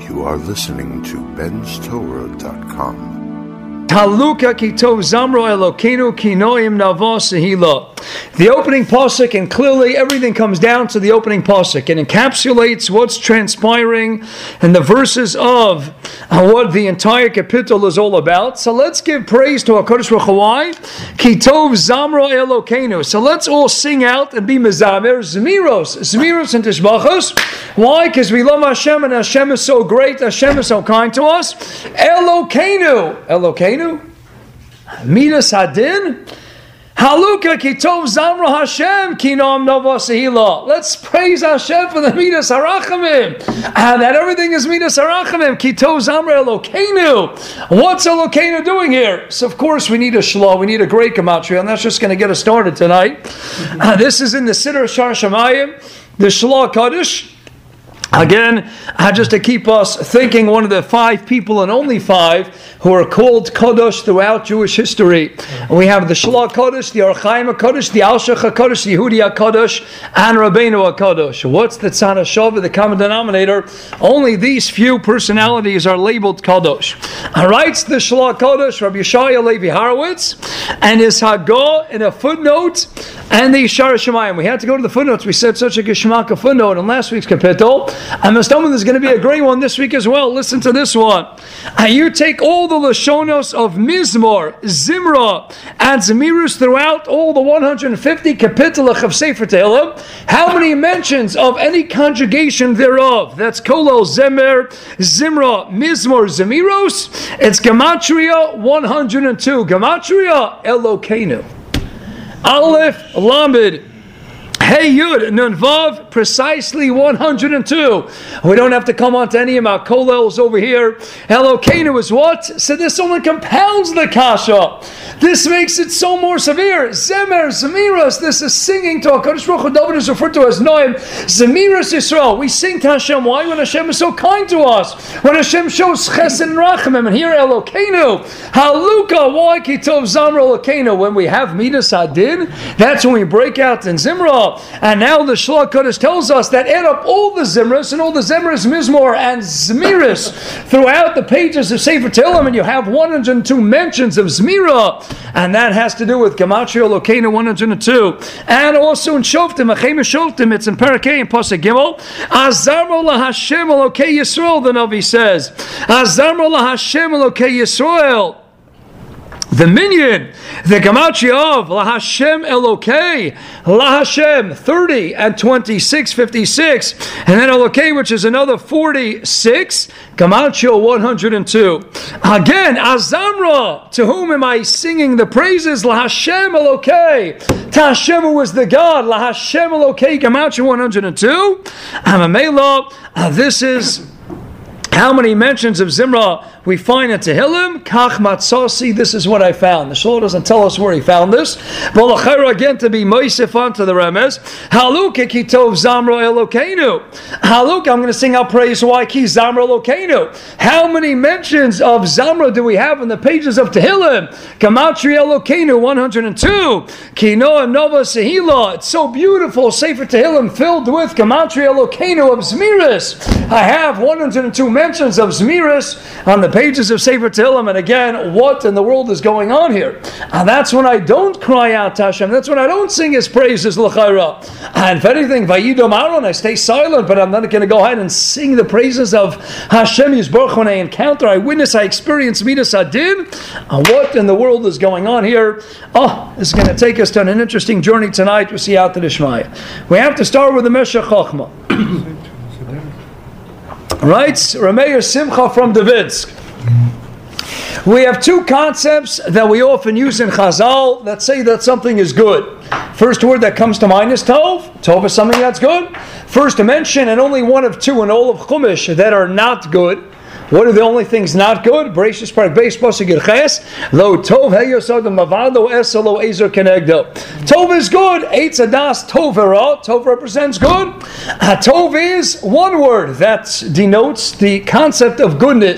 You are listening to benstorah.com. Haluka kitov zamro Elokeinu kinoim navo sehila. The opening pasuk, and clearly everything comes down to the opening pasuk. It encapsulates what's transpiring in the verses of what the entire capital is all about. So let's give praise to HaKadosh Baruch Hu. Kitov zamro Elokeinu. So let's all sing out and be mezamer Zmiros and Tishbachos. Why? Because we love Hashem and Hashem is so great. Hashem is so kind to us. Elokeinu. Midas Hadin. Haluka kitov zamra Hashem kinom nova sehila. Let's praise Hashem for the Midas Harachamim. And that everything is Midas Harachamim. Kitov zamra Elokeinu. What's Elokeinu doing here? So of course we need a shlo. We need a great gematria, and that's just going to get us started tonight. This is in the Siddur Shar Shamayim, the Shlo Kaddish. Again, just to keep us thinking, one of the 5 people, and only 5, who are called Kodesh throughout Jewish history. We have the Shlo HaKadosh, the Or Chaim HaKadosh, the Alshach HaKadosh, the Yehudi HaKadosh, and Rabbeinu HaKadosh. What's the Tzad HaShavah, the common denominator? Only these few personalities are labeled Kadosh. Writes the Shlo HaKadosh, Rabbi Yeshaya Levi Horowitz, and his Hagah in a footnote, and the Shar Shamayim. We had to go to the footnotes. We said such a Geshmaka footnote in last week's capital. And there's going to be a great one this week as well. Listen to this one. You take all the Lashonos of Mizmor, Zimra, and Zemirus throughout all the 150 kapitelach of Sefer Tehillim. How many mentions of any conjugation thereof? That's Kolel, Zemer, Zimra, Mizmor, Zemiros. It's Gematria 102. Gematria Elokeinu. Aleph, Lamed, Hey Yud, Nun Vav, precisely 102. We don't have to come on to any of our kolels over here. Elokeinu is what? So this only compounds the kasha. This makes it so more severe. Zemer, Zemiras, this is singing to HaKadosh Baruch Hu. David is referred to as Noam. Zemiras Yisrael. We sing to Hashem. Why? When Hashem is so kind to us. When Hashem shows chesed and rachamim. And here Elokeinu. Haluka, why? Kitov Zamra Elokeinu. When we have Midas Hadin, that's when we break out in Zimra. And now the Shlo HaKadosh tells us that add up all the Zimras and all the Zimras, Mizmor, and Zmiris throughout the pages of Sefer Tehillim, and you have 102 mentions of Zmira, and that has to do with Gematria Elokeinu 102. And also in Shoftim, Achem Shoftim, it's in Parakeh and Pasuk Gimel, Azarmo LaHashem Elokei Yisrael, the Navi says. Azarmo LaHashem Elokei Yisrael. The minyan, the gematria of LaHashem Elokei, LaHashem 30 and 26, 56, and then Elokei, which is another 46, gematria 102. Again, Azamra, to whom am I singing the praises? LaHashem Elokei, to Hashem who is the God, LaHashem Elokei, gematria 102. Amamela, this is how many mentions of Zimra we find in Tehillim. Kach Matzasi, this is what I found. The Shlo doesn't tell us where he found this. But l'chayra, again, to be moisef onto the Remez. Haluka kitov Zamra Elokeinu. Haluka, I'm going to sing out praise. Why? Ki Zamra Elokeinu. How many mentions of Zamra do we have in the pages of Tehillim? Gematria Elokeinu 102. Kinoa Nova Sehila. It's so beautiful. Sefer Tehillim filled with Gematria Elokeinu of Zmiris. I have 102 mentions of Zmiris on the pages of Sefer Tehillim, and again, what in the world is going on here? And that's when I don't cry out to Hashem. That's when I don't sing His praises, l'chayra. And if anything, Vayidom Aaron, I stay silent, but I'm not going to go ahead and sing the praises of Hashem Yisborch when I encounter, I witness, I experience Midas Hadin. And what in the world is going on here? Oh, this is going to take us on an interesting journey tonight. We'll see out to the Shmaya. We have to start with the Meshech Chochmah. Writes Rameir Simcha from Davidsk. We have 2 concepts that we often use in Chazal that say that something is good. First word that comes to mind is Tov. Tov is something that's good. First to mention, and only one of 2 in all of Chumash that are not good. What are the only things not good? Bereshis Parak Beis Pasuk Ches. Lo Tov Heyosodam Mavado Eselo Ezer Kenegdo. Tov is good. Eitz Adas Tovera. Tov represents good. Tov is one word that denotes the concept of goodness.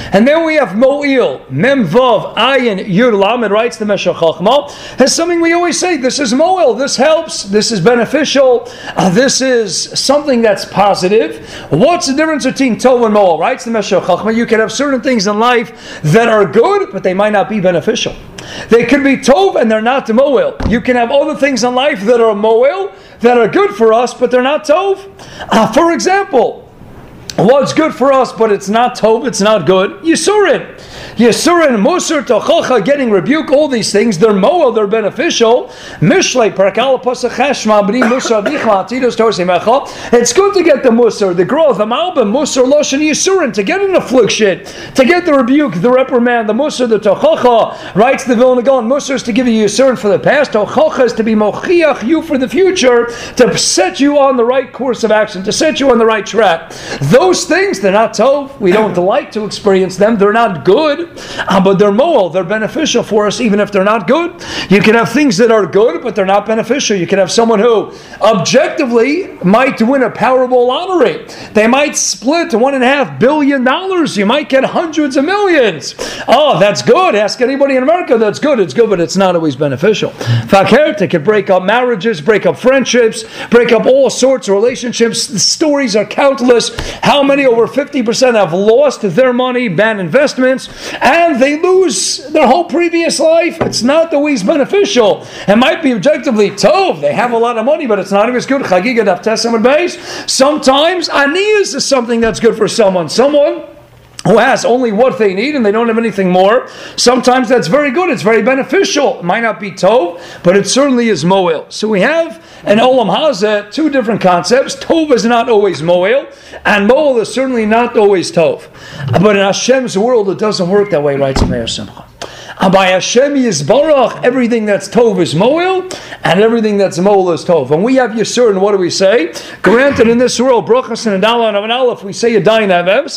And then we have Mo'il, Mem Vav Ayin Yud Lamed, writes the Meshech Chochmah, has something we always say, this is Mo'il, this helps, this is beneficial, this is something that's positive. What's the difference between Tov and Mo'il, writes the Meshech Chochmah? You can have certain things in life that are good, but they might not be beneficial. They could be Tov and they're not Mo'il. You can have other things in life that are Mo'il, that are good for us, but they're not Tov. For example, what's good for us, but it's not Tov, it's not good? Yisurin. Yisurin, Musar, Tochocha, getting rebuke, all these things, they're Mo'il, they're beneficial. Mishlei, Parakal, Pasach Cheshma, B'ni Musar, Vichla, Tidos, Torsimecha. It's good to get the Musar, the growth, the Malbim, Musar, Loshen, Yisurin, to get an affliction, to get the rebuke, the reprimand, the Musar, the Tochocha, writes the Vilna Gaon, Musar is to give you Yisurin for the past, Tochocha is to be Mochiach you for the future, to set you on the right course of action, to set you on the right track. Those things, they're not Tov. We don't like to experience them. They're not good, but they're Mo'il. They're beneficial for us even if they're not good. You can have things that are good, but they're not beneficial. You can have someone who objectively might win a Powerball lottery. They might split $1.5 billion. You might get hundreds of millions. Oh, that's good. Ask anybody in America. That's good. It's good, but it's not always beneficial. Fakert, can break up marriages, break up friendships, break up all sorts of relationships. The stories are countless. How many, over 50%, have lost their money, bad investments, and they lose their whole previous life? It's not always beneficial. It might be objectively Tov. They have a lot of money, but it's not always good. Chagiga Daf Tes Amud Beis. Sometimes Aniyas is something that's good for someone. Someone who has only what they need and they don't have anything more. Sometimes that's very good. It's very beneficial. It might not be Tov, but it certainly is Mo'il. So we have in Olam Hazeh two different concepts. Tov is not always Mo'il, and Mo'il is certainly not always Tov. But in Hashem's world, it doesn't work that way, writes Meir Simcha. And by Hashem Yisbarach, everything that's Tov is Mo'il, and everything that's Mo'il is Tov. When we have Yisur, and what do we say? Granted, in this world, Brachas and Adala and Aleph, we say a Dain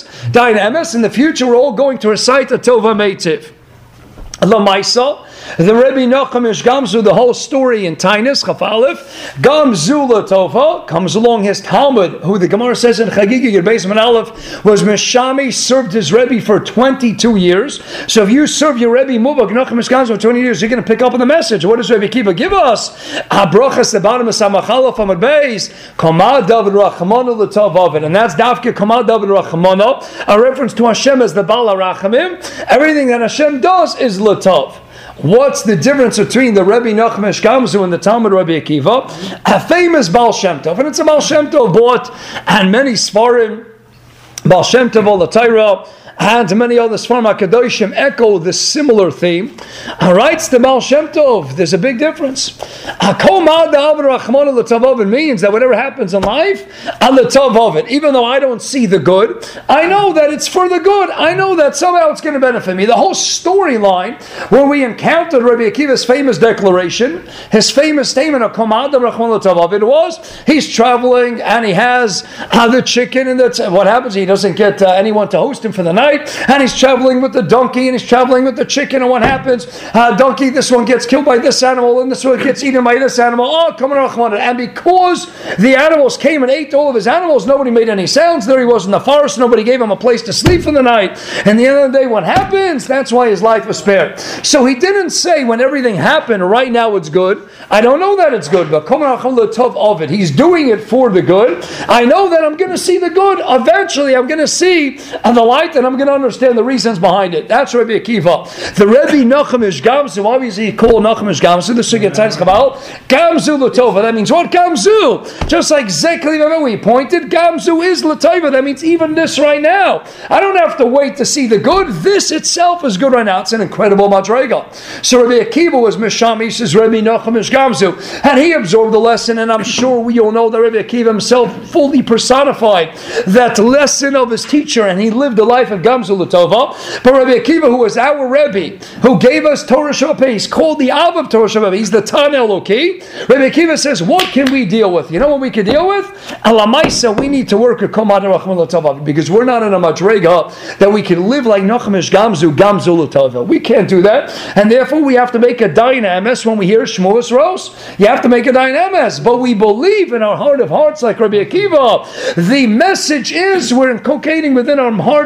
Emes. In the future, we're all going to recite a Tov HaMeitiv. Lamaisa, the Rebbe Nachum Ish Gamzu, the whole story in Tainis, Chaf Aleph, Gamzu Latova, comes along his Talmud, who the Gemara says in Chagigi, your basement Aleph, was Meshami, served his Rebbe for 22 years. So if you serve your Rebbe Mubak Nachum Ish Gamzu for 20 years, you're going to pick up on the message. What does Rebbe Kiva give us? Abrachas the bottom of Samachalaf Amad Beis, Kamad David Rachmana Latov, and that's Dafke Kamad David Rachmana, a reference to Hashem as the Bala Rachamim. Everything that Hashem does is Latov. What's the difference between the Rebbe Nachum Ish Gamzu and the Talmud Rebbe Akiva? A famous Baal Shem Tov, and it's a Baal Shem Tov bought, and many Sfarim, Baal Shem Tov, all the Torah, and many other Sfarim HaKadoshim echo this similar theme. Writes the Baal Shem Tov, there's a big difference. It means that whatever happens in life, even though I don't see the good, I know that it's for the good. I know that somehow it's going to benefit me. The whole storyline where we encountered Rabbi Akiva's famous declaration, his famous statement of it was, he's traveling and he has the chicken, and that's what happens. He doesn't get anyone to host him for the night. And he's traveling with the donkey, and he's traveling with the chicken, and what happens? Donkey, this one gets killed by this animal, and this one gets eaten by this animal. Oh, come on, and because the animals came and ate all of his animals, nobody made any sounds. There he was in the forest, nobody gave him a place to sleep for the night. And the end of the day, what happens? That's why his life was spared. So he didn't say when everything happened, right now it's good. I don't know that it's good, but of it. He's doing it for the good. I know that I'm going to see the good. Eventually, I'm going to see the light, and I'm going to understand the reasons behind it. That's Rebbe Akiva. The Rebbe Nachum Ish Gamzu, obviously he called Nachum Ish Gamzu, the Sugya Tzadis Chabal, Gamzu L'Tova. That means what? Gamzu. Just like Zekli we pointed, Gamzu is L'Tova. That means even this right now. I don't have to wait to see the good. This itself is good right now. It's an incredible madrega. So Rebbe Akiva was Mishami, says Rebbe Nachum Ish Gamzu, and he absorbed the lesson, and I'm sure we all know that Rebbe Akiva himself fully personified that lesson of his teacher, and he lived a life of Gamzu L'Tova. But Rebbe Akiva, who was our Rebbe, who gave us Torah Shabbat, he's called the Av of Torah Shabbat, he's the Tan Eloki. Rebbe Akiva says, what can we deal with? You know what we can deal with? Alamaisa, we need to work at Komad Rachman L'Tova, because we're not in a madrega that we can live like Nachum Ish Gamzu, Gamzu L'Tova. We can't do that, and therefore we have to make a Dain Emes when we hear Shmuas Ros. You have to make a Dain Emes, but we believe in our heart of hearts, like Rebbe Akiva. The message is we're inculcating within our hearts and our minds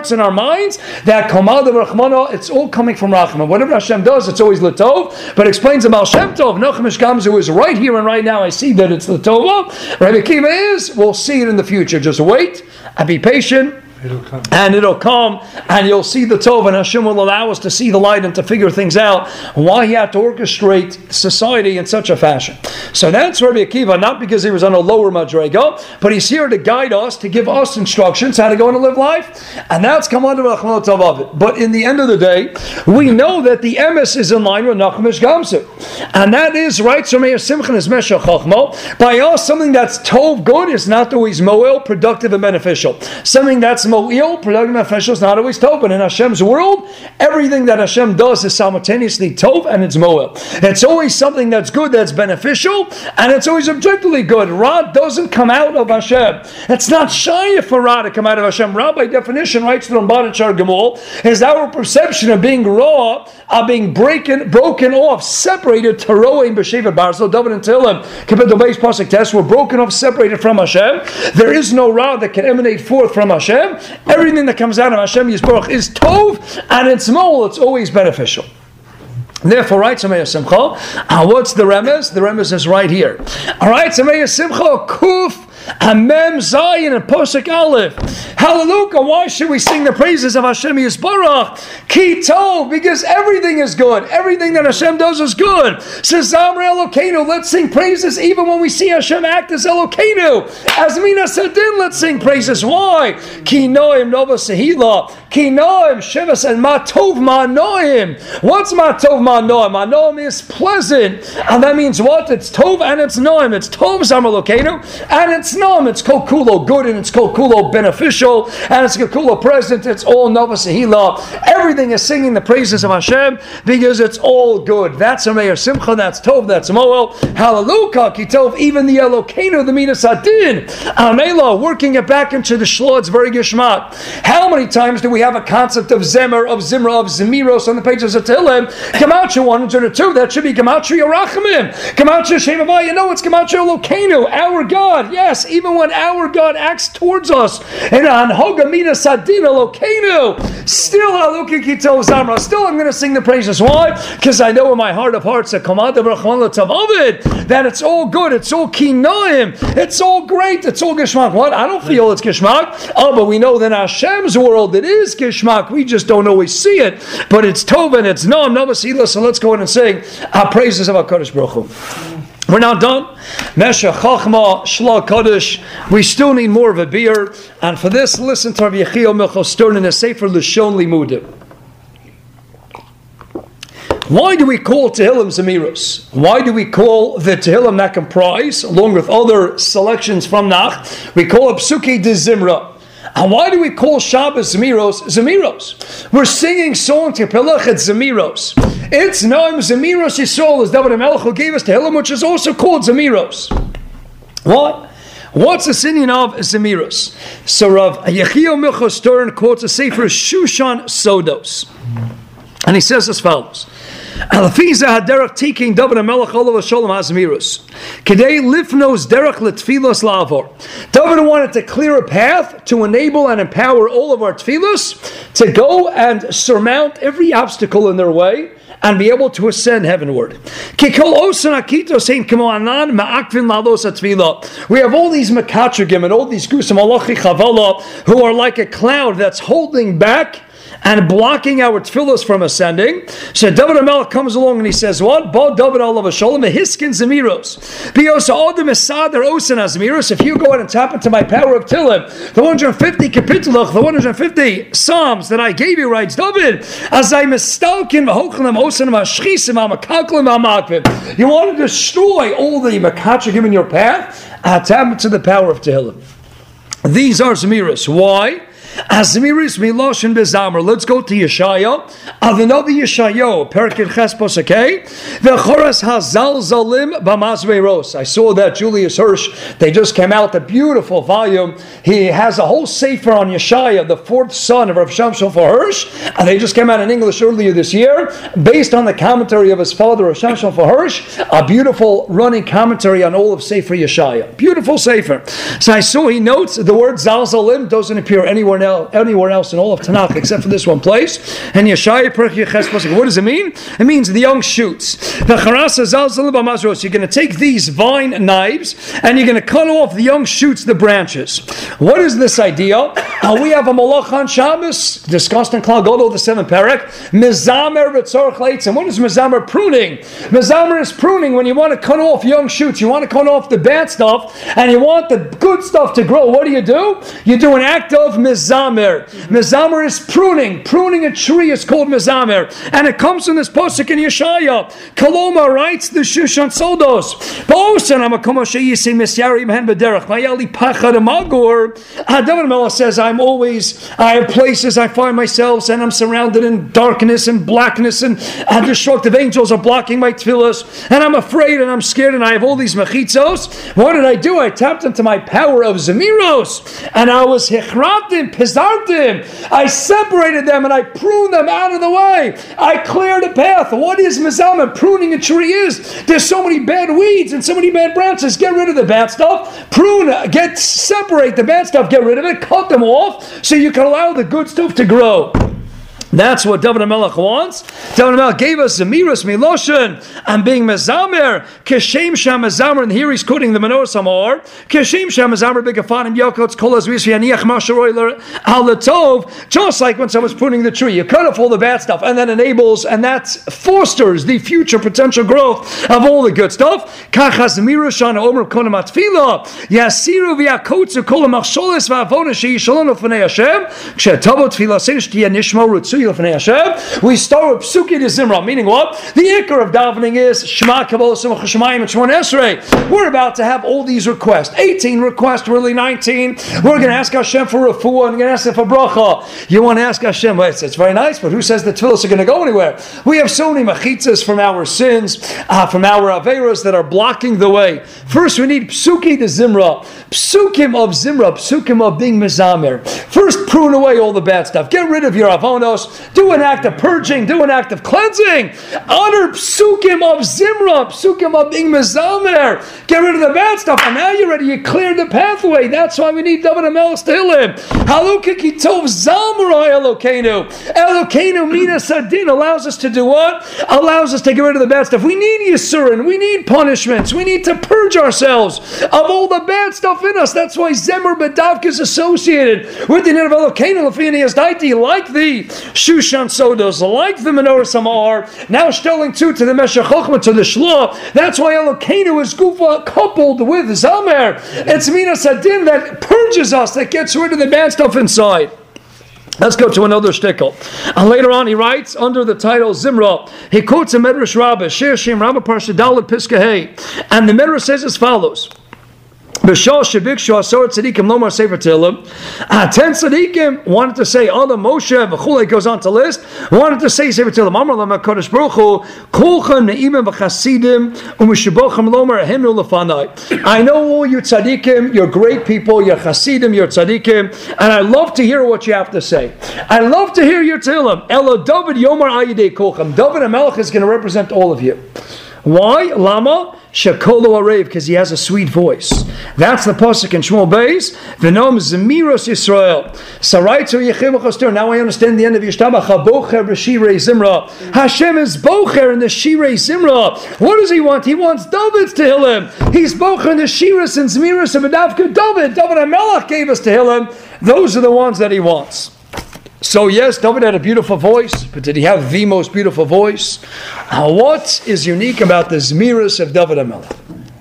minds that Kamad Rachmana, it's all coming from Rachman. Whatever Hashem does, it's always L'tov, but explains about Shem Tov. Nochemish Gamzu is right here and right now. I see that it's L'tov. Rabbi Akiva is, we'll see it in the future. Just wait and be patient. It'll come, and you'll see the Tov, and Hashem will allow us to see the light and to figure things out, why He had to orchestrate society in such a fashion. So that's Rabbi Akiva, not because he was on a lower madrega, but he's here to guide us, to give us instructions how to go and live life, and that's Kamad Rachmana Tov of it. But in the end of the day, we know that the emes is in line with Nachmish Gamsu, and that is right. So Meir Simchan is Meshach Chachmo. By us, something that's Tov, good, is not always moel, productive and beneficial. Something that's mo'il, productive and beneficial, is not always tov. But in Hashem's world, everything that Hashem does is simultaneously tov and it's mo'il. It's always something that's good, that's beneficial, and it's always objectively good. Ra doesn't come out of Hashem. It's not shy for Ra to come out of Hashem. Ra, by definition, writes the Ramban and Shar Gemul, is our perception of being raw, of being broken off, separated, Taroim b'shevet barzel, David and Tehillim, Kapitel Beis Pasuk Tes, we're broken off, separated from Hashem. There is no Ra that can emanate forth from Hashem. Everything that comes out of Hashem Yisborach is tov, and it's mol, it's always beneficial. Therefore, right, Sameya Simcha. What's the remez? The remez is right here. All right, Sameya Simcha, Kuf, Amem Zayin and Posuk Aleph. Hallelujah! Why should we sing the praises of Hashem Yisbarach? Ki Tov, because everything is good. Everything that Hashem does is good. Says Zamre Elokeinu, let's sing praises even when we see Hashem act as Elokeinu. As Mina Sadin, let's sing praises. Why? Ki Noim Nova Sehila. Ki Noim Shivas and Ma Tov Ma Noim. What's Ma Tov Ma Noim? Ma Noim is pleasant. And that means what? It's Tov and it's Noim. It's Tov Zamre Elokeinu and it's Noam, it's Kol Kulo good and it's Kol Kulo beneficial and it's Kol Kulo present, it's all Nova Sehila. Everything is singing the praises of Hashem because it's all good. That's a Meir Simcha, that's Tov, that's Moel. Hallelujah, Ki Tov, even the Elokeinu, the Midas Hadin, Amela, working it back into the Shlo, it's very Gishmak. How many times do we have a concept of Zemer, of Zimra, of Zemiros on the pages of Tehillim? Gematria 1 and 2, that should be Gematria Rachamim. Gematria Shemavah, you know it's Gematria Elokeinu, our God, yes. Even when our God acts towards us, and on Hogamina Sadina Lokeinu, still Haluki Kitov Zamra, still I'm going to sing the praises. Why? Because I know in my heart of hearts that that it's all good, it's all Kinoim, it's all great, it's all Gishmak. What? I don't feel it's Gishmak. Oh, but we know that in Hashem's world it is Gishmak. We just don't always see it, but it's Tov and it's Noam Navasila. So let's go in and sing our praises of HaKadosh Baruch Hu. We're not done. Meshach Chachma Shla Kodesh. We still need more of a beer, and for this, listen to Rabbi Yechiel Michal Stern in a Sefer Lishon Limudim. Why do we call Tehillim Zemiros? Why do we call the Tehillim that comprise, along with other selections from Nach, we call it Psukei de Zimra? And why do we call Shabbos Zemiros Zemiros? We're singing song to Pelach at Zemiros. It's Noam Zemiros Yisrael, as David HaMelech who gave us Tehillim, which is also called Zemiros. What? What's the singing of Zemiros? So Rav Yechiel Michal Stern quotes a sefer Shushan Sodos. And he says as follows. Alafiza haderach tiking David HaMelech olav shalom hazmiros. Kedei lifnos derech letfilos lavor. David wanted to clear a path to enable and empower all of our tfilos to go and surmount every obstacle in their way and be able to ascend heavenward. We have all these mekatrigim and all these gusim alachi chavala who are like a cloud that's holding back and blocking our tefillos from ascending. So David HaMelech comes along and he says, what? Ba David alav shalom hiskin zemiros. Bios adam esader osen azmiros. If you go ahead and tap into my power of Tehillim, the 150 kapitelach, the 150 psalms that I gave you, writes David, as I mistalkin v'hochlim osen v'ashchisim v'makaklim v'makvim. You want to destroy all the mekatrigim in your path? Tap into the power of Tehillim. These are zemiros. Why? Azmiris miloshin bezamer. Let's go to Yeshaya. Avinavi Yeshayo. Perkid Ches Posakei. Vechoras Hazal Zalim Bamazveiros. I saw that Julius Hirsch. They just came out a beautiful volume. He has a whole sefer on Yeshaya, the fourth son of Rav Shamshon for Hirsch, and they just came out in English earlier this year, based on the commentary of his father Rav Shamshon for Hirsch. A beautiful running commentary on all of Sefer Yeshaya. Beautiful sefer. So I saw he notes the word Zal Zalim doesn't appear anywhere anywhere else in all of Tanakh except for this one place. And Yeshaya Perek Ches Pasuk. What does it mean? It means the young shoots. You're going to take these vine knives and you're going to cut off the young shoots, the branches. What is this idea? We have a malach on Shabbos, discussed in Klal Gadol, the 7th parak. Mezamer v'tzorach leitzim. What is mezamer? Pruning. Mezamer is pruning when you want to cut off young shoots. You want to cut off the bad stuff and you want the good stuff to grow. What do? You do an act of mezamer. Mezamer is pruning. Pruning a tree is called mezamer. And it comes from this pasuk in Yeshaya. Koloma writes the Shushan Sodos. David Melech says, I have places I find myself and I'm surrounded in darkness and blackness and destructive angels are blocking my tefillos and I'm afraid and I'm scared and I have all these mechitzos. What did I do? I tapped into my power of Zemiros and I was hechrabdim, pizardim. I separated them and I pruned them out of the way. I cleared a path. What is mezamer? Pruning a tree is. There's so many bad weeds and so many bad branches. Get rid of the bad stuff. Separate the bad stuff. Get rid of it. Cut them off so you can allow the good stuff to grow. That's what David HaMelech wants. David HaMelech gave us Zemiros Miloshen and being Mezamer, Keshem Sham Mezamer, and here he's quoting the Menorah Samar. Keshem Sham Mezamer Begafanim Yokots Kolas Visvianiach Masharoiler Al Latov. Just like when someone's pruning the tree, you cut off all the bad stuff, and that enables and that fosters the future potential growth of all the good stuff. Kachas Zemiros Shana Omer Kolam Atfila Yasiru V'Yakotzu Kolam Achsholes V'Avona Sheishalon Ofnei Hashem Kshetavot Tfila Seish Nishma Rutzu. We start with Psuki de Zimra, meaning what? The ikar of davening is Shema Kabbalah Simcha Shemayim and Shemon Esrei. We're about to have all these requests. 18 requests, really 19. We're going to ask Hashem for refuah and we're going to ask Him for bracha. You want to ask Hashem? Well, it's very nice, but who says the tefillos are going to go anywhere? We have so many mechitzas from our sins, from our averos that are blocking the way. First, we need Psuki de Zimra. Psukim of Zimra, Psukim of being Mezamer. First, prune away all the bad stuff. Get rid of your avonos. Do an act of purging. Do an act of cleansing. Honor Psukim of Zimra. Psukim of being Mezamer. Get rid of the bad stuff. And now you're ready. You cleared the pathway. That's why we need David HaMelech to heal him. Halukah kitov zamra Elokeinu. Elokeinu minas adin allows us to do what? Allows us to get rid of the bad stuff. We need Yisurin. We need punishments. We need to purge ourselves of all the bad stuff in us. That's why Zemer Bedavk is associated with the name of Elokeinu. Lefinias Daiti, like the Shushan Sodos, like the Menorah Samar, now stelling to the Meshech Chochmah, to the Shlah. That's why Elokeinu is Gufa coupled with Zamer. It's Minas Adin that purges us, that gets rid of the bad stuff inside. Let's go to another shtickle. And later on he writes, under the title Zimra, he quotes a Medrash Rabbah, Shir Shem Rabbah Parsha Dalet Piska Hey. And the Medrash says as follows. B'shal shebikshu asor tzadikim lomar sefer Tehillim. 10 tzadikim wanted to say other Moshe v'chulei goes on to list. Wanted to say sefer Tehillim. Amar lam HaKadosh Baruch Hu kulchem ne'imim v'chasidim u'mishabochem lomar himnu lefanai. I know all you tzadikim, you're great people, you're chasidim, you're tzadikim, and I love to hear what you have to say. I love to hear your Tehillim. Elo David Yomar Ayidei kulchem. David HaMelech is going to represent all of you. Why? Lama? Shekolo Arev, because he has a sweet voice. That's the pasuk in Shmuel Beis. V'nom Zemiros Yisrael. Saraitzu Yechim Chostor. Now I understand the end of Yishtabach. HaBocher b'Shirei Zimra. Hashem is Bocher in the Shirei Zimra. What does He want? He wants David to heal him. He's Bocher in the Shiras and Zemiros and Medavka David. David HaMelech gave us to heal him. Those are the ones that He wants. So yes, David had a beautiful voice, but did he have the most beautiful voice? What is unique about the Zemiros of David HaMelech?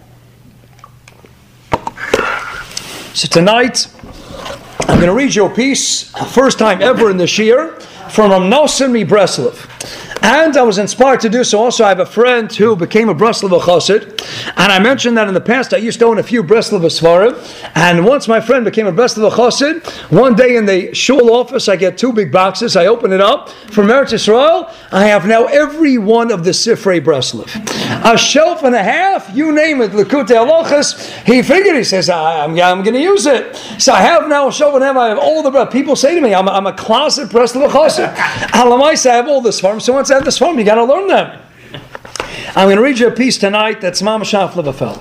So tonight, I'm going to read you a piece, first time ever in this year, from Rav Nosson Breslev. And I was inspired to do so. Also, I have a friend who became a Breslev Chassid, and I mentioned that in the past I used to own a few Breslev Svarim. And once my friend became a Breslev Chassid, one day in the shul office, I get 2 big boxes. I open it up from Eretz Yisrael. I have now every one of the Sifrei Breslev, a shelf and a half. You name it, Likutei Halachos. He figured. He says, "I'm going to use it." So I have now a shelf and a half. I have all the people say to me, "I'm a closet Breslev Chassid." Alamaisa, I have all the Svarim. So once I have the Svarim, you got to learn them. I'm going to read you a piece tonight that's Mamash Afla B'Fel.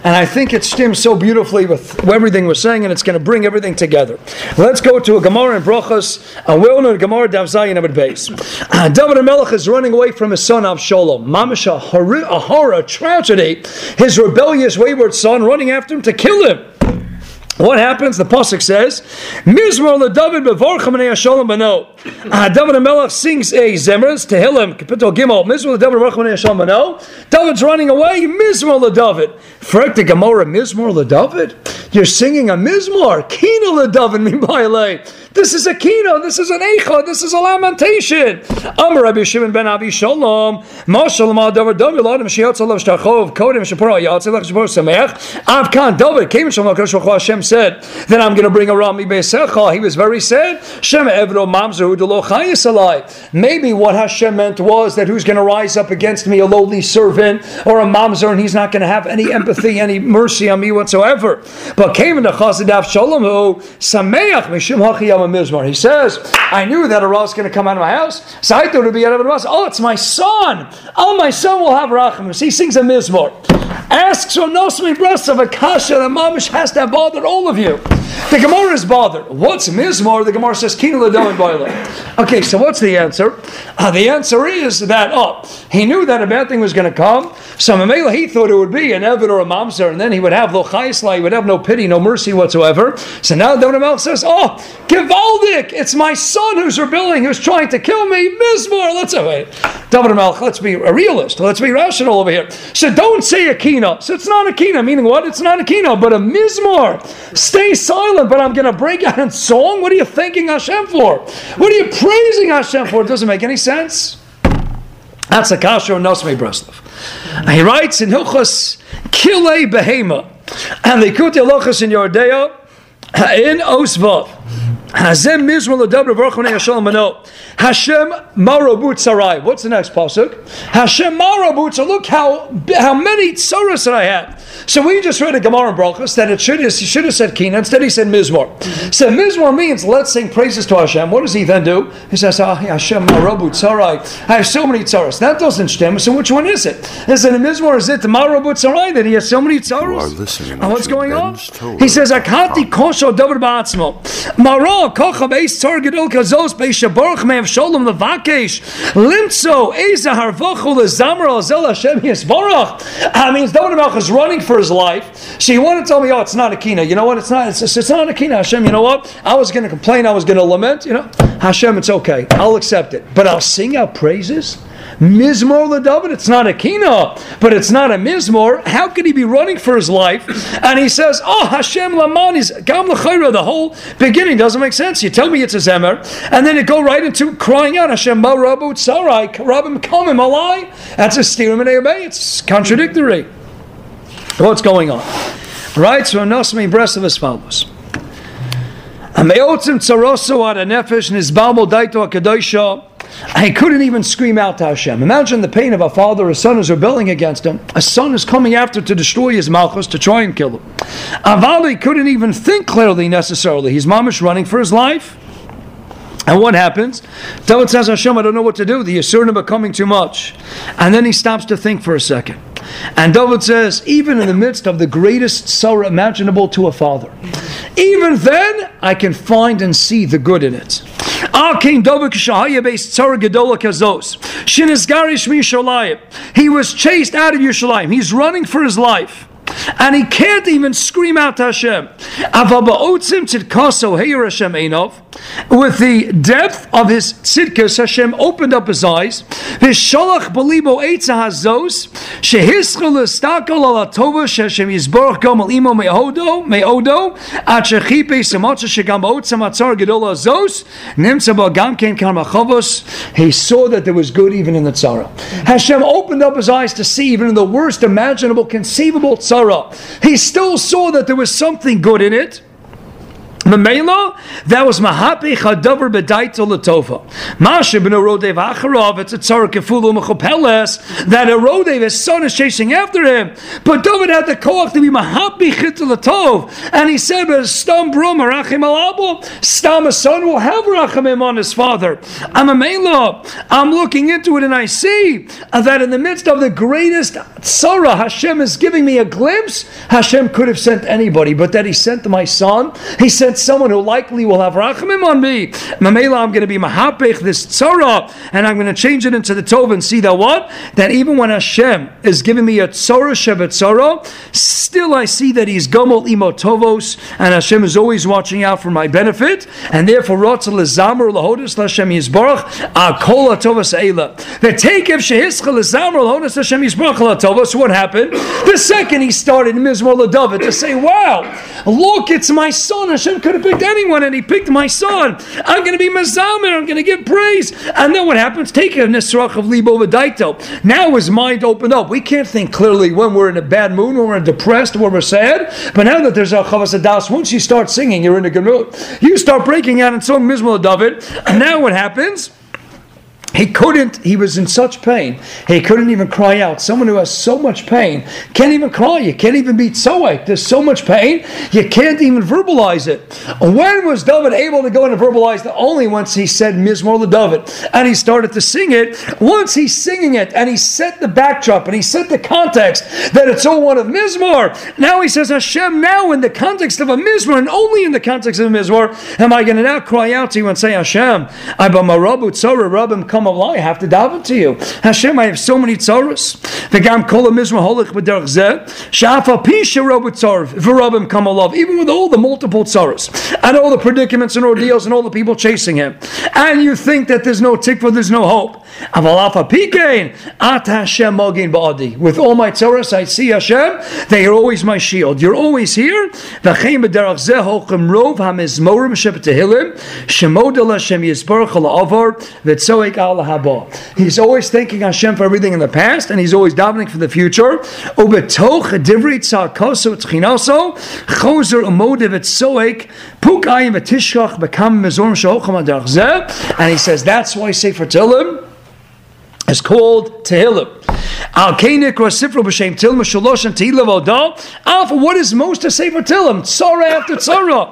And I think it stems so beautifully with everything we're saying, and it's going to bring everything together. Let's go to a Gemara in Brachos, and we'll know Gemara Dav Zayin Amud Beis. David HaMelech is running away from his son Avshalom. Mamash, a horror, tragedy. His rebellious, wayward son running after him to kill him. What happens? The pasuk says, "Mizmor leDavid bevorcha b'nei Avshalom bano." David HaMelech sings a Zemras Tehillim, Kapitel Gimel. Mizmor leDavid bevorcha b'nei Avshalom bano. David's running away. Mizmor leDavid. Frek the Gemara. Mizmor leDavid. You're singing a Mizmor. Kina leDavid mibayalei. This is a kino. This is an eicha. This is a lamentation. Amar Rabbi Shimon ben Abi Shalom. Mashal ma David David Ladim Shiyatz Alav Shtachov Kodem Shapura Yatz Elach Shapur Sameach. Avkan David came Shalom Kodesh Hashem said that I'm going to bring a Rami Beisecha. He was very sad. Shem Evro Mamzer Udelo Chayis Alai. Maybe what Hashem meant was that who's going to rise up against me, a lowly servant or a Mamzer, and he's not going to have any empathy, any mercy on me whatsoever. But came in the Chazid Avshalom who Sameach Mishim Hachiyam Mizmor. He says, I knew that a Ra is going to come out of my house, so I thought it would be out of the Ra. Oh, it's my son. Oh, my son will have Rachamim. He sings a Mizmor. Asks for Nosmi Breast of a Kasha. The Mamish has to have bothered all of you. The Gemara is bothered. What's Mizmor? The Gemara says, Kina L'Doin Boiler. Okay, so what's the answer? The answer is that, he knew that a bad thing was going to come, so Mamela, he thought it would be an Evid or a Mamzer, and then he would have Lo Chayisla, he would have no pity, no mercy whatsoever. So now David HaMelech says, Givaldik, it's my son who's rebelling, who's trying to kill me. Mizmor, let's David HaMelech, let's be a realist, let's be rational over here. So don't say a Kina. So it's not a Kina, meaning what? It's not a Kina, but a Mizmor. Stay silent, but I'm going to break out in song? What are you thanking Hashem for? What are you praising Hashem for? It doesn't make any sense. That's a kasha of Nosmei Breslov. He writes in Hilchos Kilei Behema, and the Likutei Halachos in Yordea in Osvav. Hashem Mizmor leDavid bevorcha b'nei Avshalom bano. Hashem Marabu Tzarai. What's the next pasuk? Hashem Marabu Tzarai. Look how many tzaras that I have. So we just read a Gemara in Brachos that he should have said Kina. Instead he said Mizmor. So Mizmor means let's sing praises to Hashem. What does he then do? He says, Hashem Marabu Tzarai. I have so many tzaras. That doesn't stem. So which one is it? Is it a Mizmor? Is it the Marabu Tzarai that he has so many tzaras? You are listening. And what's going on? He says, Akati Kosho David Ba'atzmo. Mara Kocha Beis Tzar Gedol Kazos Beis Shabarach Me'av Shalom Levakesh Limtzo Eza Harvachu Lezamer Azel Hashem Yisbarach. Means David HaMelech is running for his life. So you want to tell me, it's not a Kina. You know what? It's not a Kina. Hashem, you know what? I was going to complain. I was going to lament. Hashem, it's okay. I'll accept it. But I'll sing out praises. Mizmor leDavid. It's not a Kina, but it's not a Mizmor. How could he be running for his life? And he says, Hashem Laman is Gam L'Chayra. The whole beginning doesn't make sense. You tell me it's a Zemer, and then it go right into crying out, Hashem Marabu Tzarai, Rabim Kamim Alai. That's a Stirim and Eibei. It's contradictory. What's going on? Right? So Nosmi Breslov as follows. He couldn't even scream out to Hashem. Imagine the pain of a father. His son is rebelling against him. A son is coming after to destroy his malchus, to try and kill him. Avali couldn't even think clearly necessarily. He's mamish running for his life. And what happens? David says, Hashem, I don't know what to do. The Yisurim are coming too much. And then he stops to think for a second. And David says, even in the midst of the greatest sorrow imaginable to a father, even then I can find and see the good in it. He was chased out of Yerushalayim. He's running for his life. And he can't even scream out to Hashem. With the depth of his tzidkus, Hashem opened up his eyes. He saw that there was good even in the tzara. Hashem opened up his eyes to see even in the worst imaginable, conceivable tzara. He still saw that there was something good in it. Mamela, that was Mahapich Hadavar B'Daito Latova. Masha ben Rodev Acharov, it's a Tzara Kefulu Mechopeles, that Rodev, his son, is chasing after him. But David had the koach to be Mahapich Latov, and he said, Stam Brum Arachim Alabo, Stam, a son will have Rachamim on his father. I'm looking into it and I see that in the midst of the greatest Tzara, Hashem is giving me a glimpse. Hashem could have sent anybody, but that He sent my son. He sent someone who likely will have rachamim on me. Mamela, I'm going to be mahapech this tzara, and I'm going to change it into the tov, and see that what? That even when Hashem is giving me a tzara shevet tzara, still I see that He's gomel imo tovos, and Hashem is always watching out for my benefit, and therefore rotzel lezamer lahodis Hashem yisbarach akol atovas eila. The takev shehischa lezamer lahodis Hashem yisbarach latovas. What happened? The second he started Mizmor LaDavid to say, wow, look, it's my son. Hashem could have picked anyone, and He picked my son. I'm going to be Mazamer. I'm going to give praise. And then what happens? Take a Nisrach of Libo V'Daito. Now his mind opened up. We can't think clearly when we're in a bad mood, when we're depressed, when we're sad. But now that there's a Chavas Adas, once you start singing, you're in a good mood. You start breaking out and song Mizmor LaDavid. And now what happens? He was in such pain, he couldn't even cry out. Someone who has so much pain can't even cry. You can't even be tzoek. There's so much pain, you can't even verbalize it. When was David able to go and verbalize it? Only once he said Mizmor LaDavid, and he started to sing it. Once he's singing it, and he set the backdrop, and he set the context that it's all one of Mizmor. Now he says, Hashem, now in the context of a Mizmor, and only in the context of a Mizmor, am I going to now cry out to you and say, Hashem, Ibamarabu Tzara Rabim Kam I have to daven to you. Hashem, I have so many tzaros. V'gam kol ha-mizmor holich b'derech zeh, she'af al pi she'ro b'tzarav, v'rabim kam alav. Even with all the multiple tzaros, and all the predicaments and ordeals, and all the people chasing him, and you think that there's no tikva, there's no hope. Aval af al pi kein, at Hashem magin ba'adi. With all my tzaros, I see Hashem, they are always my shield. You're always here. V'chein b'derech zeh hochem rov ha-mizmorim she'b'tehilim, she'model Hashem yisbarach al-avar, v'tzoek al haba. He's always thanking Hashem for everything in the past, and he's always davening for the future. Ubetoch divrei tzakaso tchinaso chozer umodev etzoek pukayim v'tishkach bekam mezorm she'ocham adarach zeh. And he says that's why Sefer Tehillim is called Tehillim. What is most to say for Tehillim? Tzara after tzara.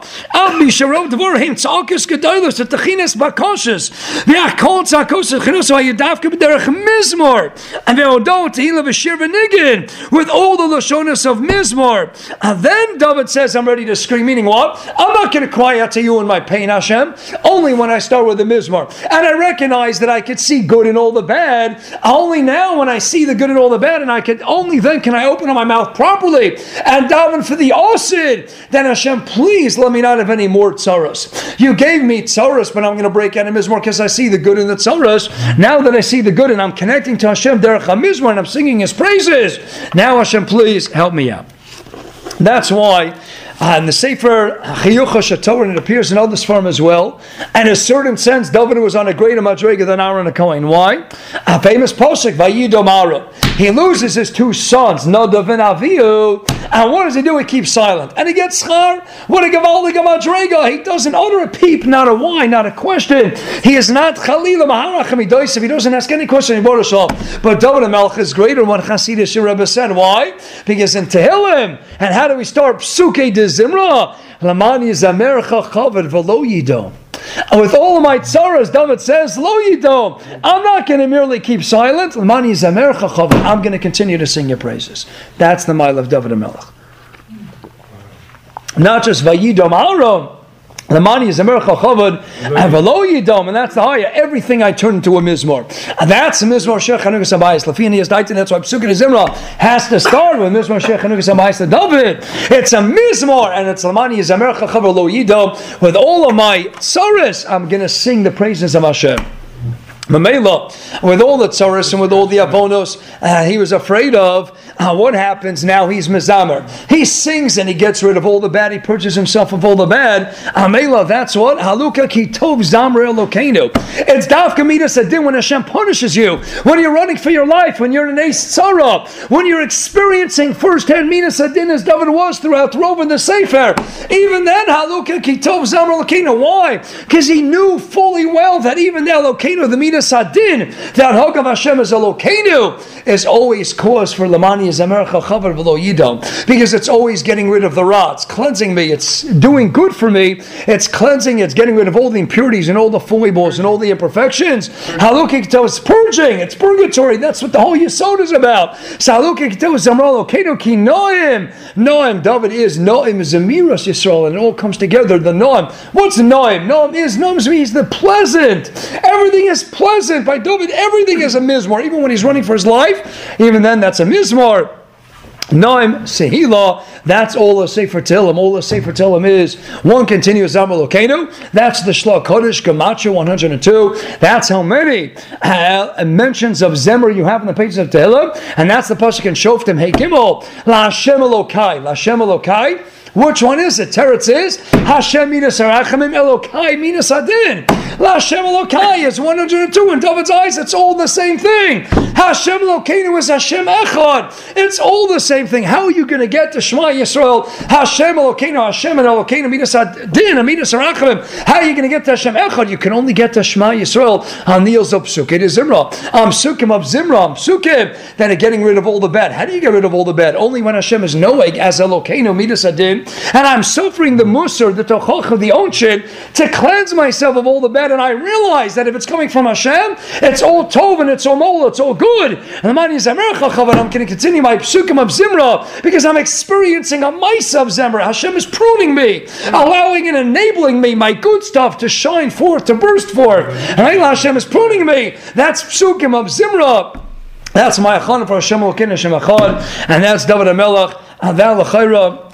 With all the lashonas of Mizmor. And then David says, I'm ready to scream. Meaning what? I'm not going to cry out to you in my pain, Hashem. Only when I start with the Mizmor. And I recognize that I could see good in all the bad. Only now when I see the good and all the bad, and only then can I open up my mouth properly and daven for the osid. Then Hashem, please let me not have any more tzaros. You gave me tzaros, but I'm going to break out of Mizmor because I see the good in the tzaros. Now that I see the good and I'm connecting to Hashem derech HaMizmor and I'm singing His praises, now Hashem, please help me out. That's why in the Sefer Chiyuch HaShatorah, and it appears in other form as well, and in a certain sense, David was on a greater madrega than Aaron HaKohen. Why? A famous posuk, Vayidom Aaron. He loses his two sons, Nadav and Avihu, and what does he do? He keeps silent. And he gets schar. What a gavaldiga madrega. He doesn't utter a peep, not a why, not a question. He is not Chalila Maharachim Idoisav. He doesn't ask any question. But David HaMelech is greater than what Chassidus Rebbe said. Why? Because in Tehillim, and how do we start? Psuke de Zimra, Lamani Zamercha Chaved V'lo Yidom. With all of my tzaras, David says, Lo Yidom. I'm not going to merely keep silent. Lamani Zamercha Chaved. I'm going to continue to sing your praises. That's the mile of David HaMelech. Not just Vayidom Aaron. The money is a miracle chavod and below yidom, and that's the higher. Everything I turn into a mizmor, and that's a mizmor shech hanukas habayis. Lafini is daitin. That's why Psukim Zimra has to start with mizmor shech hanukas habayis to David. It's a mizmor, and it's lamani is a miracle chavod lo yidom. With all of my tzaros, I'm going to sing the praises of Hashem. Mamela, with all the tzaros and with all the avonos he was afraid of, what happens now? He's mezamer. He sings and he gets rid of all the bad. He purges himself of all the bad. Amela, that's what? Haluka ki tov zamra Elokeinu. It's dafka midas adin when Hashem punishes you. When you're running for your life. When you're in an ace tzara. When you're experiencing firsthand midas adin as David was throughout Rov and the Sefer. Even then, haluka ki tov zamra Elokeinu. Why? Because he knew fully well that even the Elokeinu, the midas adin, that Hagav Hashem is Elokeinu, is always cause for lamani zamercha chavar v'lo yidam, because it's always getting rid of the rot. It's cleansing me. It's doing good for me. It's cleansing. It's getting rid of all the impurities and all the foibles and all the imperfections. Halukik to is purging. It's purgatory. That's what the whole Yesod is about. So halukik to is zamra Elokeinu ki noim. Noim. David is noim zemiras Yisrael, and it all comes together. The noim. What's noim? Noim means the pleasant. Everything is pleasant. By David, everything is a mizmor. Even when he's running for his life, even then that's a mizmor. Noim Sehila, that's all the Sefer Tehillim. All the Sefer Tehillim is one continuous Zamra Elokeinu. That's the Shla Kodesh Gematria 102. That's how many mentions of Zemer you have in the pages of Tehillim, and that's the pasuk in Shoftim Hey Gimel. La Hashem Elokai, La Hashem Elokai. Which one is it? Teretz is Hashem Midas Harachamim Elokai Midas Adin. La Hashem Elokai is 102. In David's eyes, it's all the same thing. Hashem Elokeinu is Hashem Echad. It's all the same thing. How are you going to get to Shema Yisrael? Hashem Elokeinu, Hashem and Elokeinu Midas Adin and Midas Harachamim. How are you going to get to Hashem Echad? You can only get to Shema Yisrael on Niels of Psukim is Zimra. Psukim of Zimra. Psukim that are getting rid of all the bad. How do you get rid of all the bad? Only when Hashem is Noeg as Elokeinu Midas Adin. And I'm suffering the musar, the tochach of the onshin, to cleanse myself of all the bad. And I realize that if it's coming from Hashem, it's all tov and it's all mol, it's all good. And the man is Amercha, I'm going to continue my psukim of Zimra because I'm experiencing a mice of Zimra. Hashem is pruning me, allowing and enabling me, my good stuff, to shine forth, to burst forth. And Hashem is pruning me. That's psukim of Zimra. That's my achon for Hashem Elokeinu, Hashem Echad, and that's David HaMelech, Aval L'Chayra.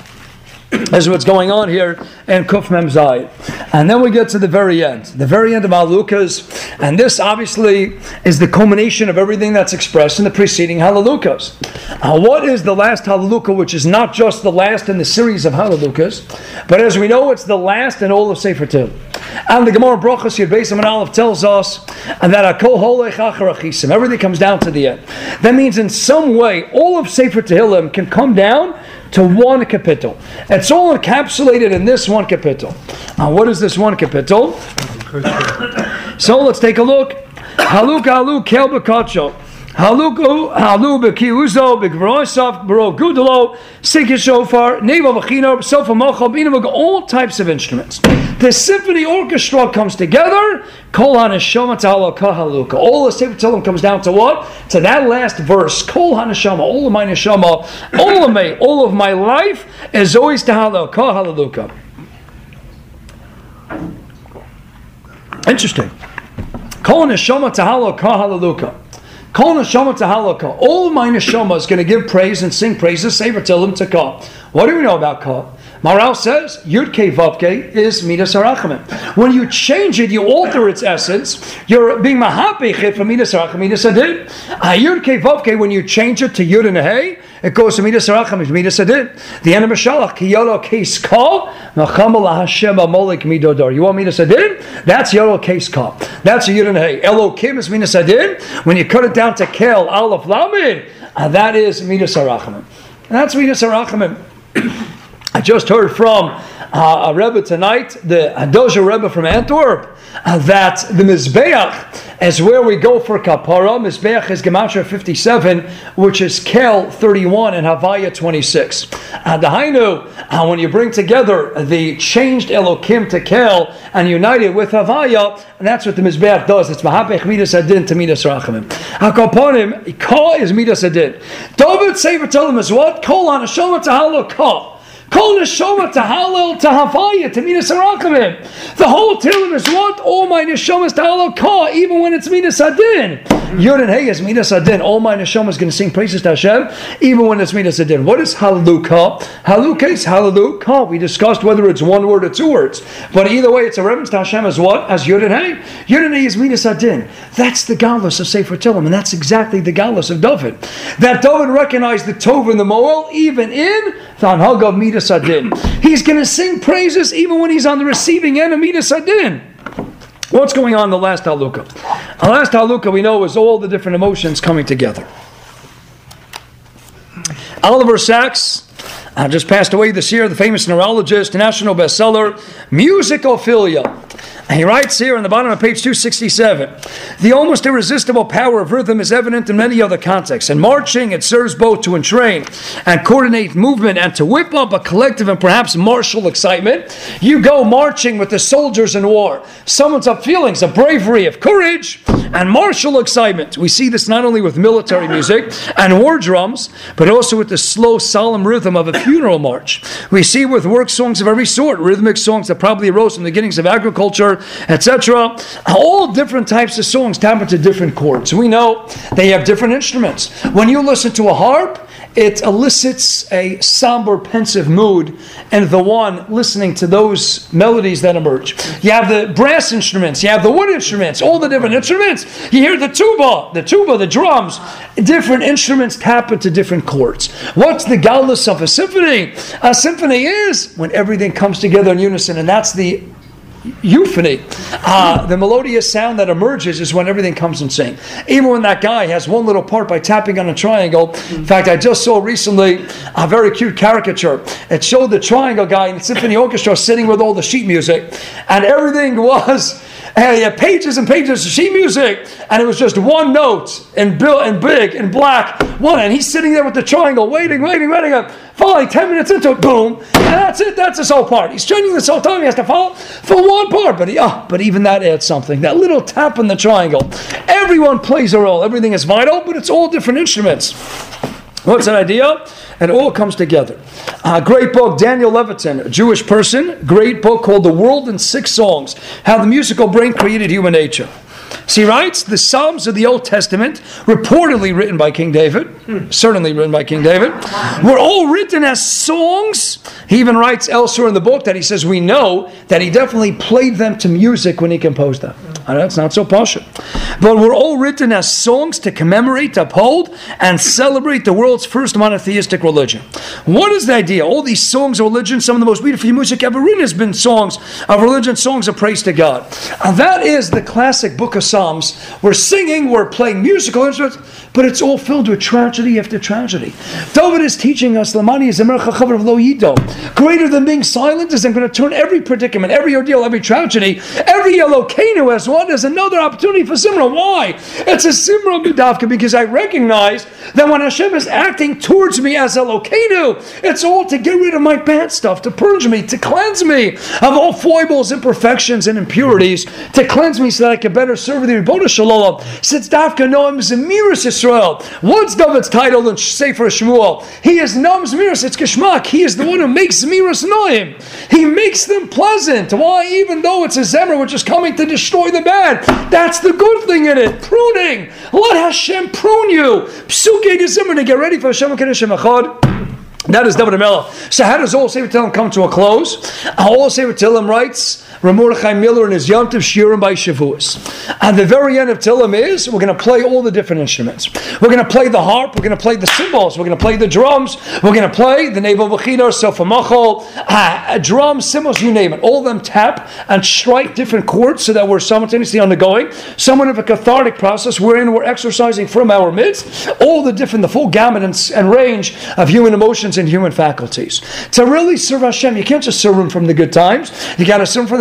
Is what's going on here in Kuf Mem Zayin. And then we get to the very end of Halukas, and this obviously is the culmination of everything that's expressed in the preceding Halalukas. What is the last Halaluka, which is not just the last in the series of Halalukas, but as we know, it's the last in all of Sefer Tehillim. And the Gemara Brachos Yud Beis Amud Aleph tells us that Hakol Holech Achar Achisim, everything comes down to the end. That means in some way, all of Sefer Tehillim can come down to one kapitel. It's all encapsulated in this one kapitel. What is this one kapitel? So let's take a look. Haluk halu kel b'kacho. Haluku halu b'kiuzo b'gvroisav b'ro gudalo sikh shofar neva v'chino sofa mochel b'inavug, all types of instruments. The symphony orchestra comes together. Kol haneshama ta'ala kahaluka. All the Sefer Tehillim comes down to what? To that last verse. Kol haneshama, all of my neshama, all of my life is always ta'ala kahaluka. Interesting. Kol neshama ta'ala kahaluka. Kol neshama ta'ala. All of my neshama is going to give praise and sing praises. Sefer Tehillim to Ka. What do we know about Ka? Maral says Yud Kei Vav Kei is Midas Harachamim. When you change it, you alter its essence. You're being mahapich from Midas Harachamim, Midas Adin. Yud Kei Vav Kei, when you change it to Yud and a Hey, it goes to Midas Harachamim, Midas Adin. The end of Mashalach, Ki Yolo Keis Ka, Nachamal Hashem Amolik Midodor. You want Midas Adin? That's Yolo Keis Ka. That's a Yud and a Hey. Elokim is Midas Adin. When you cut it down to Kel, Aleph Lamed, that is Midas Harachamim. That's Midas Harachamim. I just heard from a Rebbe tonight, the Hadosha Rebbe from Antwerp, that the Mizbeach is where we go for Kapara. Mizbeach is Gematria 57, which is Kel 31 and Havaya 26. The Hainu, when you bring together the changed Elokim to Kel and unite it with Havaya, and that's what the Mizbeach does. It's Mahapech Midas Adin to Midas Rachamim. HaKaponim, Ka is Midas Adin. David Sefer Tehillim is what? Kol HaNeshama Ta'ala Ka. Kol neshama to Hallel to Havaya to Midas Harachamim. The whole Tehillim is what? All my neshamas to Hallel Ka, even when it's Midas Hadin. Yud and Hey is Midas Hadin. All my neshama is going to sing praises to Hashem, even when it's Midas Hadin. What is Hallelujah? Hallelujah is Hallelujah. We discussed whether it's one word or two words, but either way, it's a reference to Hashem as what? As Yud and Hey. Yud and Hey is Midas Hadin. That's the galus of Sefer Tehillim, and that's exactly the galus of David. That David recognized the Tov and the Moel even in the Anhag of Midas Hadin. He's going to sing praises even when he's on the receiving end of Midas Hadin. What's going on in the last halukah? The last halukah we know is all the different emotions coming together. Oliver Sacks just passed away this year, the famous neurologist, national bestseller, Musicophilia. And he writes here on the bottom of page 267, the almost irresistible power of rhythm is evident in many other contexts. In marching, it serves both to entrain and coordinate movement and to whip up a collective and perhaps martial excitement. You go marching with the soldiers in war, summons up feelings of bravery, of courage, and martial excitement. We see this not only with military music and war drums, but also with the slow, solemn rhythm of a funeral march. We see with work songs of every sort, rhythmic songs that probably arose from the beginnings of agriculture, etc. All different types of songs tap into different chords. We know they have different instruments. When you listen to a harp, it elicits a somber, pensive mood, and the one listening to those melodies that emerge. You have the brass instruments, you have the wood instruments, all the different instruments. You hear the tuba, the drums. Different instruments tap into different chords. What's the galus of a symphony? A symphony is when everything comes together in unison, and that's the euphony. The melodious sound that emerges is when everything comes in sync. Even when that guy has one little part by tapping on a triangle. In fact, I just saw recently a very cute caricature. It showed the triangle guy in the symphony orchestra sitting with all the sheet music, and everything was pages and pages of sheet music, and it was just one note in big in black one, and he's sitting there with the triangle waiting. Finally, 10 minutes into it, boom, and that's it. That's his whole part. He's training this whole time. He has to follow for one part, but even that adds something. That little tap in the triangle. Everyone plays a role. Everything is vital, but it's all different instruments. What's that idea? It all comes together. A great book, Daniel Levitin, a Jewish person, great book called The World in 6 Songs, How the Musical Brain Created Human Nature. So he writes, the Psalms of the Old Testament, reportedly written by King David, certainly written by King David, were all written as songs. He even writes elsewhere in the book that he says we know that he definitely played them to music when he composed them. That's not so posh. But were all written as songs to commemorate, uphold, and celebrate the world's first monotheistic religion. What is the idea? All these songs of religion, some of the most beautiful music ever written has been songs of religion, songs of praise to God. And that is the classic book of Psalms. We're singing, we're playing musical instruments, but it's all filled with tragedy after tragedy. David is teaching us, Lamani is lo yido. Greater than being silent is I'm going to turn every predicament, every ordeal, every tragedy, every Elokeinu as one is another opportunity for Simra. Why? It's a Simra B'davka because I recognize that when Hashem is acting towards me as Elokeinu, it's all to get rid of my bad stuff, to purge me, to cleanse me of all foibles, imperfections, and impurities, to cleanse me so that I can better serve the Rebbeinu Shalom. Since Dafka Noam is a Miras Yisrael, what's David's title in Sefer Shmuel? He is Noam Miras, it's Geshmak. He is the one who makes Miras Noam. He makes them pleasant. Why? Even though it's a Zemer which is coming to destroy the bad, that's the good thing in it. Pruning. Let Hashem prune you. Psuke Gesimmer to get ready for Hashem Kadeshim Echad. That is David HaMelech. So how does all Sefer Tehillim come to a close? All Sefer Tehillim writes, Mordechai Miller in his Yom Tov Shiurim by Shavuos. At the very end of Tehillim is, we're going to play all the different instruments. We're going to play the harp, we're going to play the cymbals, we're going to play the drums, we're going to play the Nevo V'chidar, Sofa Machol, drums, cymbals, you name it. All of them tap and strike different chords so that we're simultaneously undergoing somewhat of a cathartic process wherein we're exercising from our midst all the different, the full gamut and range of human emotions and human faculties. To really serve Hashem, you can't just serve Him from the good times. You got to serve Him from the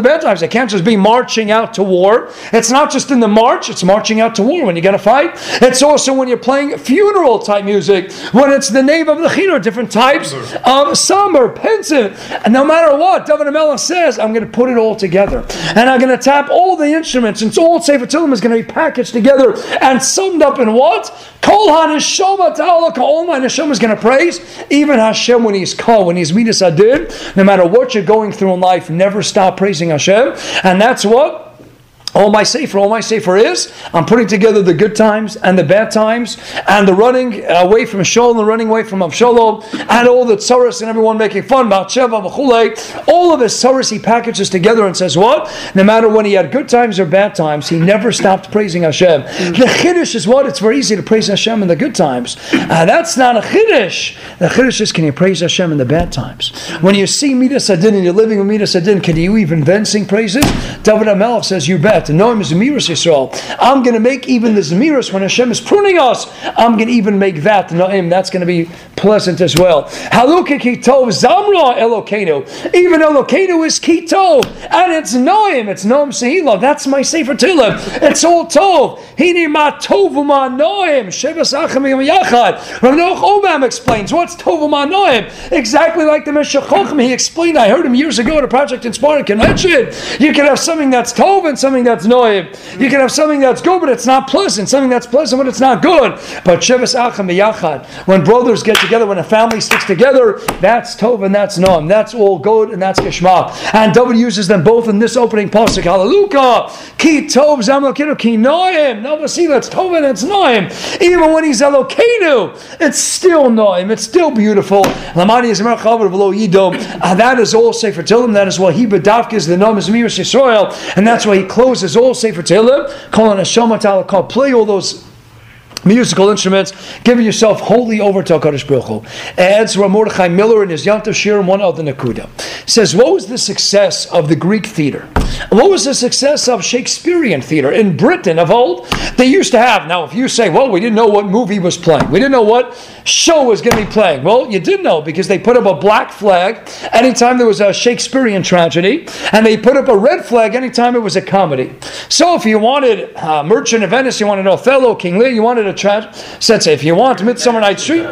bad times. They can't just be marching out to war. It's not just in the march, it's marching out to war when you got to fight. It's also when you're playing funeral type music, when it's the name of the chino, different types of somber, pensive. And no matter what, David HaMelech says, I'm going to put it all together. And I'm going to tap all the instruments, and all Sefer Tehillim is going to be packaged together and summed up in what? Kol HaNeshama Ta'ala, all my neshama is going to praise. Even Hashem when he's kol, when he's midas adin, no matter what you're going through in life, never stop praising Hashem. And that's what all my sefer is. I'm putting together the good times and the bad times, and the running away from Shalom, the running away from Avshalom, and all the tzaras and everyone making fun about Sheva v'chulei. All of his tzaras he packages together and says what? No matter when he had good times or bad times, he never stopped praising Hashem. The chiddush is what? It's very easy to praise Hashem in the good times. That's not a chiddush. The chiddush is, can you praise Hashem in the bad times? When you see midas adin and you're living with midas adin, can you even then sing praises? David HaMelech says, you bet. Noam Zemiras Yisrael. I'm going to make even the Zemiras when Hashem is pruning us. I'm going to even make that Noam. That's going to be pleasant as well. Haluka Kitov Zamra Elokeinu. Even Elokeinu is Kitov, and it's Noam. It's Noam Sehila. That's my Sefer Tehillim. It's all Tov. Hini ma Tov ma Noam. Shevas Achamim Yachad. Rav Noach Obam explains what's Tov ma Noam. Exactly like the Meshech Chochmah. He explained. I heard him years ago at a Project Inspired convention. You can have something that's Tov and something that's Noam. You can have something that's good, but it's not pleasant. Something that's pleasant, but it's not good. But Shevas Achim B'Yachad, when brothers get together, when a family sticks together, that's Tov and that's Noam. That's all good and that's Geshma. And David uses them both in this opening pasuk. Hallelujah. Ki Tov Zamlokenu Ki Noam. No, see, that's Tov and it's Noam. Even when he's Elokeinu, it's still Noam. It's still beautiful. Lamani Yizmer Chavar V'lo Yidom. That is all Sefer Tehillim. That is why he bedavka is the Noam Zemiras Yisrael, and that's why he closes all Sefer Tehillim, calling Neshama Ta'ala, call play all those musical instruments, giving yourself wholly over to HaKadosh Baruch Hu. Adds Rav Mordechai Miller in his Yom Tov Shir one other Nakuda. Says, what was the success of the Greek theater? What was the success of Shakespearean theater? In Britain of old, they used to have, now if you say, well, we didn't know what movie was playing, we didn't know what show was going to be playing. Well, you did know, because they put up a black flag anytime there was a Shakespearean tragedy, and they put up a red flag anytime it was a comedy. So if you wanted Merchant of Venice, you wanted Othello, King Lear, you wanted a say if you want Midsummer Night's Dream.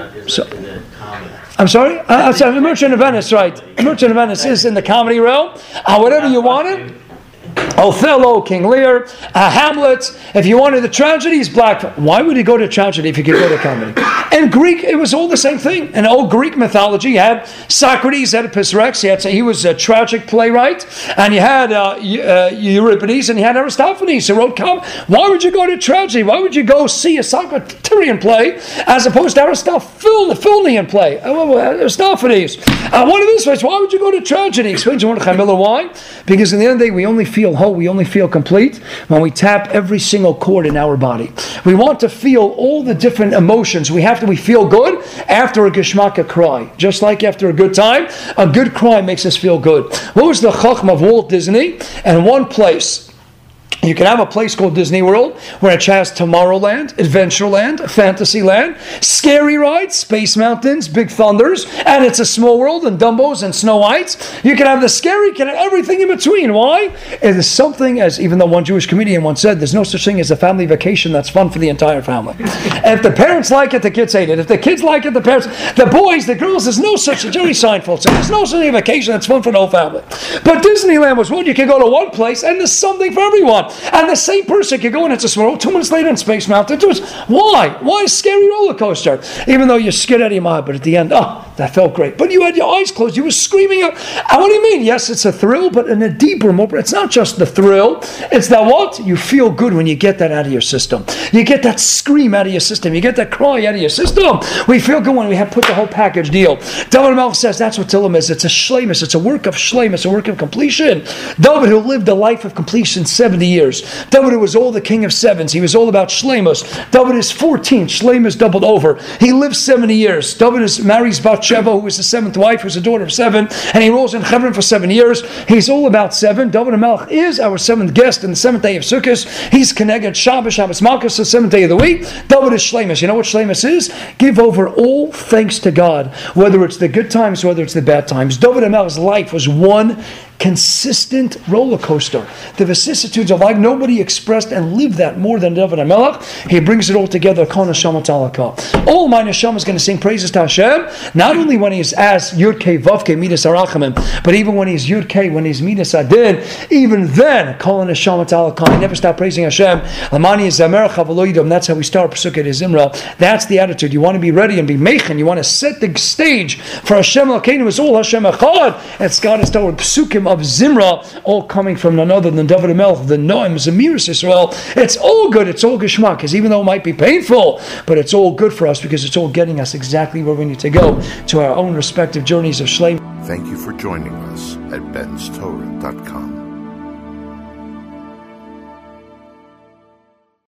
I'm sorry? Merchant of Venice, right. Merchant of Venice is in the comedy realm. Whatever you wanted. Othello, King Lear, Hamlet. If you wanted the tragedies, black. Why would he go to tragedy if he could go to comedy? In Greek, it was all the same thing. In old Greek mythology, you had Socrates, Oedipus Rex. He was a tragic playwright, and you had Euripides, and you had Aristophanes who wrote comedy. Why would you go to tragedy? Why would you go see a Socratean play as opposed to Aristophanean play? Aristophanes. One of these ways. Why would you go to tragedy? Explains Mordechai Miller why. Because in the end of the day, we only feel whole, we only feel complete when we tap every single chord in our body. We want to feel all the different emotions. We feel good after a Geshmaka cry. Just like after a good time, a good cry makes us feel good. What was the Chacham of Walt Disney? And one place, you can have a place called Disney World where it has Tomorrowland, Adventureland, Fantasyland, scary rides, Space Mountains, Big Thunders, and it's a small world, and Dumbos and Snow Whites. You can have the scary, you can have everything in between. Why? It is something, as even though one Jewish comedian once said, there's no such thing as a family vacation that's fun for the entire family. If the parents like it, the kids hate it. If the kids like it, the parents, the boys, the girls, there's no such, Jerry Seinfeld said, there's no such thing as a vacation that's fun for the whole family. But Disneyland was one, you can go to one place and there's something for everyone. And the same person could go and it's a small, 2 minutes later in Space Mountain. Why? Why a scary roller coaster? Even though you're scared out of your mind, but at the end, that felt great. But you had your eyes closed, you were screaming out. And what do you mean? Yes, it's a thrill, but in a deeper, more, it's not just the thrill. It's that what? You feel good when you get that out of your system. You get that scream out of your system. You get that cry out of your system. We feel good when we have put the whole package deal. David HaMelech says that's what Tehillim is. It's a shleimus. It's a work of shleimus, a work of completion. David, who lived a life of completion 70 years. David was all the king of sevens. He was all about shleimus. David is 14. Shleimus doubled over. He lived 70 years. David marries Bathsheba, who was the seventh wife, who was a daughter of 7, and he rules in Hebron for 7 years. He's all about 7. David HaMelech is our 7th guest in the 7th day of Sukkot. He's connected Shabbos Malchus, the 7th day of the week. David is shleimus. You know what shleimus is? Give over all thanks to God, whether it's the good times, whether it's the bad times. David HaMelech's life was one consistent roller coaster. The vicissitudes of life, nobody expressed and lived that more than David HaMelech. He brings it all together. All my neshama is going to sing praises to Hashem, not only when he's as Yud Kei Vav Kei Midas Harachamim, but even when he's Yud Kei, when he's Midas Adin, even then, Kol Neshama Talakah, he never stop praising Hashem. Lamani is Zamer Chavaloidom. That's how we start Pesukei Zimra. That's the attitude. You want to be ready and be mechen. You want to set the stage for Hashem Elokeinu. It's all Hashem Echad. It's God is toward Pesukim of Zimra, all coming from none other than David HaMelech, the Noam, Zemiris Israel. It's all good. It's all Geshmak. Because even though it might be painful, but it's all good for us because it's all getting us exactly where we need to go to our own respective journeys of Shleim. Thank you for joining us at benstorah.com.